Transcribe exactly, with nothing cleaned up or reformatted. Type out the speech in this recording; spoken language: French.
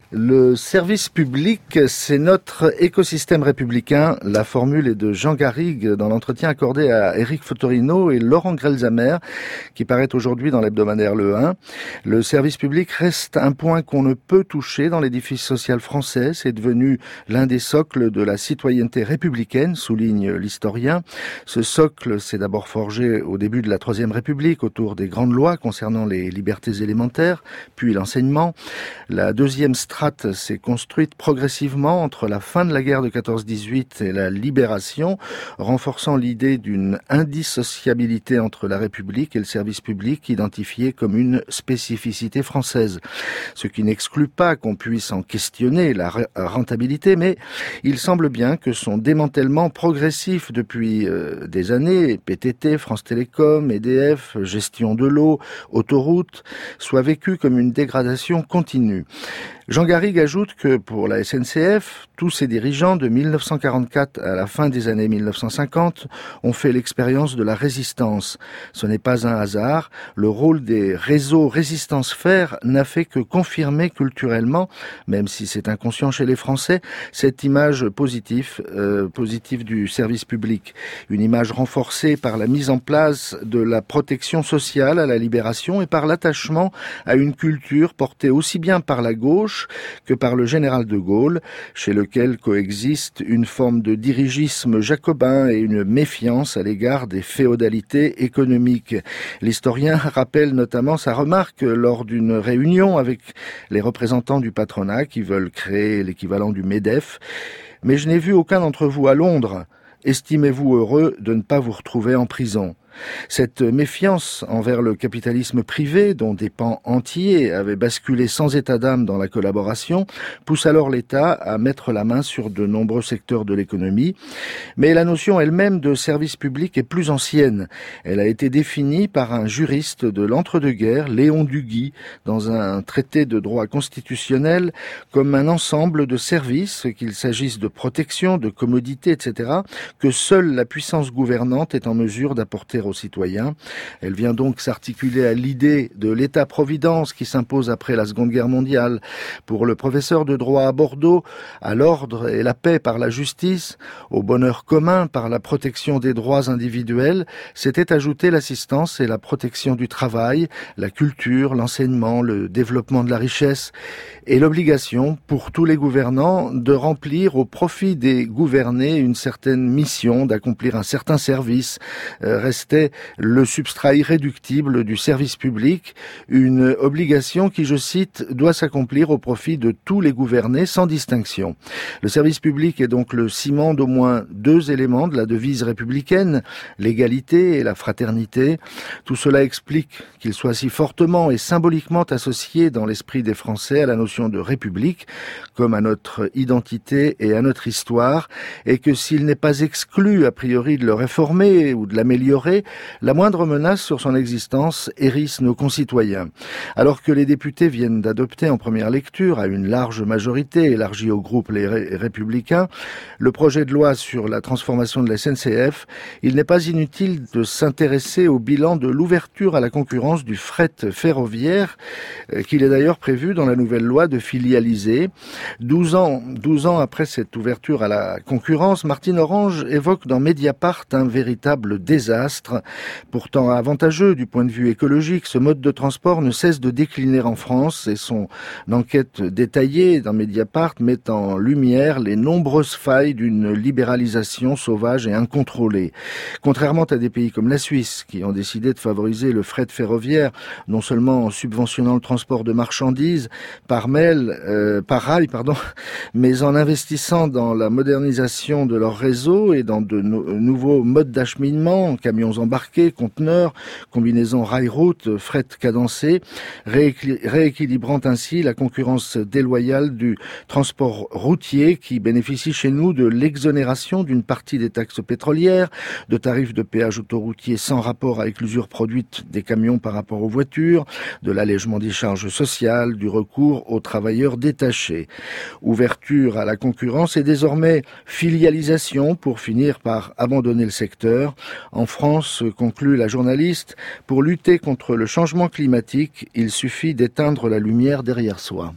Le service public, c'est notre écosystème républicain. La formule est de Jean Garrigue dans l'entretien accordé à Éric Fotorino et Laurent Grelzamer, qui paraît aujourd'hui dans l'hebdomadaire Le un. Le service public reste un point qu'on ne peut toucher dans l'édifice social français. C'est devenu l'un des socles de la citoyenneté républicaine, souligne l'historien. Ce socle s'est d'abord forgé au début de la Troisième République autour des grandes lois concernant les libertés élémentaires, puis l'enseignement. La deuxième strate s'est construite progressivement entre la fin de la guerre de quatorze dix-huit et la libération, renforçant l'idée d'une indissociabilité entre la République et le service public, identifié comme une spécificité française. Ce qui n'exclut pas qu'on puisse en questionner la rentabilité, mais il semble bien que son démantèlement progressif depuis euh, des années, P T T, France Télécom, E D F, gestion de l'eau, autoroutes, soit vécu comme une dégradation continue. Jean Garrigue ajoute que pour la S N C F, tous ses dirigeants de mille neuf cent quarante-quatre à la fin des années mille neuf cent cinquante ont fait l'expérience de la résistance. Ce n'est pas un hasard. Le rôle des réseaux résistance fer n'a fait que confirmer culturellement, même si c'est inconscient chez les Français, cette image positive, euh, positive du service public. Une image renforcée par la mise en place de la protection sociale à la libération et par l'attachement à une culture portée aussi bien par la gauche que par le général de Gaulle, chez lequel coexiste une forme de dirigisme jacobin et une méfiance à l'égard des féodalités économiques. L'historien rappelle notamment sa remarque lors d'une réunion avec les représentants du patronat qui veulent créer l'équivalent du MEDEF. « Mais je n'ai vu aucun d'entre vous à Londres. Estimez-vous heureux de ne pas vous retrouver en prison ?» Cette méfiance envers le capitalisme privé, dont des pans entiers avaient basculé sans état d'âme dans la collaboration, pousse alors l'État à mettre la main sur de nombreux secteurs de l'économie. Mais la notion elle-même de service public est plus ancienne. Elle a été définie par un juriste de l'entre-deux-guerres, Léon Duguy, dans un traité de droit constitutionnel, comme un ensemble de services, qu'il s'agisse de protection, de commodité, et cetera, que seule la puissance gouvernante est en mesure d'apporter aux citoyens. Elle vient donc s'articuler à l'idée de l'État-providence qui s'impose après la Seconde Guerre mondiale. Pour le professeur de droit à Bordeaux, à l'ordre et la paix par la justice, au bonheur commun par la protection des droits individuels, s'était ajouté l'assistance et la protection du travail, la culture, l'enseignement, le développement de la richesse et l'obligation pour tous les gouvernants de remplir au profit des gouvernés une certaine mission, d'accomplir un certain service, euh, restait le substrat irréductible du service public, une obligation qui, je cite, doit s'accomplir au profit de tous les gouvernés sans distinction. Le service public est donc le ciment d'au moins deux éléments de la devise républicaine, l'égalité et la fraternité. Tout cela explique qu'il soit si fortement et symboliquement associé dans l'esprit des Français à la notion de république, comme à notre identité et à notre histoire, et que s'il n'est pas exclu a priori de le réformer ou de l'améliorer, la moindre menace sur son existence hérisse nos concitoyens. Alors que les députés viennent d'adopter en première lecture, à une large majorité élargie au groupe Les Ré- Républicains, le projet de loi sur la transformation de la S N C F, il n'est pas inutile de s'intéresser au bilan de l'ouverture à la concurrence du fret ferroviaire, euh, qu'il est d'ailleurs prévu dans la nouvelle loi de filialiser. Douze ans, douze ans après cette ouverture à la concurrence, Martine Orange évoque dans Mediapart un véritable désastre. Pourtant avantageux du point de vue écologique, ce mode de transport ne cesse de décliner en France et son enquête détaillée dans Mediapart met en lumière les nombreuses failles d'une libéralisation sauvage et incontrôlée. Contrairement à des pays comme la Suisse, qui ont décidé de favoriser le fret ferroviaire, non seulement en subventionnant le transport de marchandises par mail, euh, par rail, pardon, mais en investissant dans la modernisation de leur réseau et dans de no- nouveaux modes d'acheminement, camions embarqués, conteneurs, combinaisons rail-route, fret cadencé, rééquil- rééquilibrant ainsi la concurrence déloyale du transport routier qui bénéficie chez nous de l'exonération d'une partie des taxes pétrolières, de tarifs de péage autoroutier sans rapport avec l'usure produite des camions par rapport aux voitures, de l'allègement des charges sociales, du recours aux travailleurs détachés. Ouverture à la concurrence et désormais filialisation pour finir par abandonner le secteur. En France, conclut la journaliste, pour lutter contre le changement climatique, il suffit d'éteindre la lumière derrière soi.